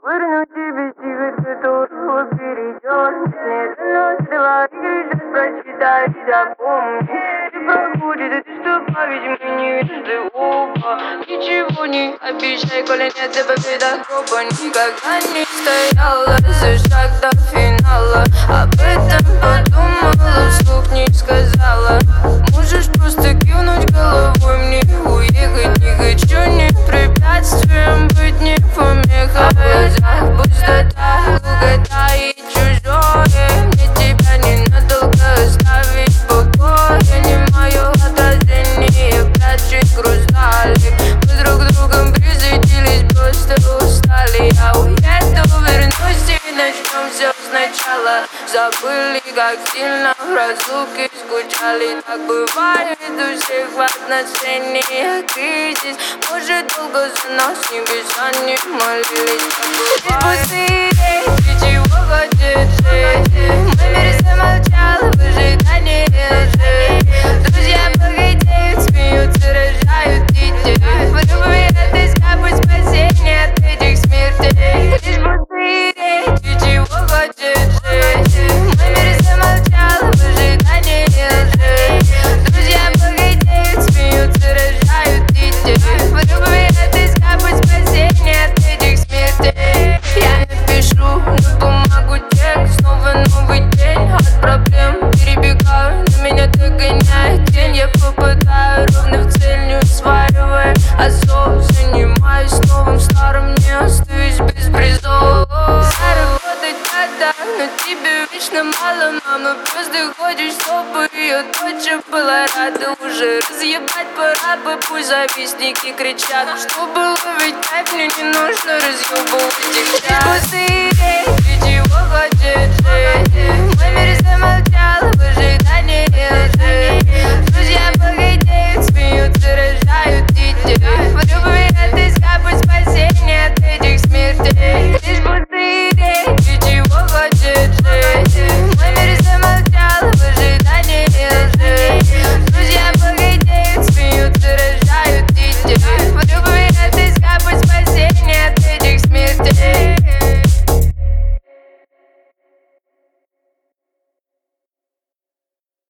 Верну тебе стих, которого перейдешь. Медленно стрела и сейчас прочитай, запомни. Ты проходит, это что память, мы невежды оба. Ничего не обещай, коли нет до победа хоба. Никогда не стояла за шаг до финала. Об этом подумала, вслух не сказала. Можешь просто кивнуть головой, мне уехать не хочу. Не препятствием быть, не помеха. В глазах пустота, угадай чужое. Мне тебя ненадолго оставить в покое. Не мое отражение, прячет грузалик. Мы друг другом присоединились, просто устали. Я уеду, вернусь и начнем все сначала. Забыли, как сильно в разлуке скучали. Так бывает у всех в отношениях кризис. Может, долго за нас небеса не молились. Здесь пустые, ты чего хочешь жить? Мой мир замолчал в ожидании лжи. Друзья богатеют, смеются, рожают детей. В любви отыскать путь спасения от этих смертей. Здесь пустые, ты чего хочешь жить? Мой мир замолчал в ожидании лжи. Друзья богатеют, смеются, рожают детей. В любви отыскать путь спасения от этих смертей. Я напишу на бумагу текст. Снова новый день от проблем перебегаю. На меня догоняет тень. Я попадаю ровно в цель, не усваивая азов. Занимаюсь новым старым, не остаюсь без призов. Заработать надо, но тебе вечно мало, мама. Просто хочешь, чтобы ее дочь была рада. Уже разъебать пора бы, пусть завистники кричат. Чтобы ловить кайф, мне не нужно разъебывать их.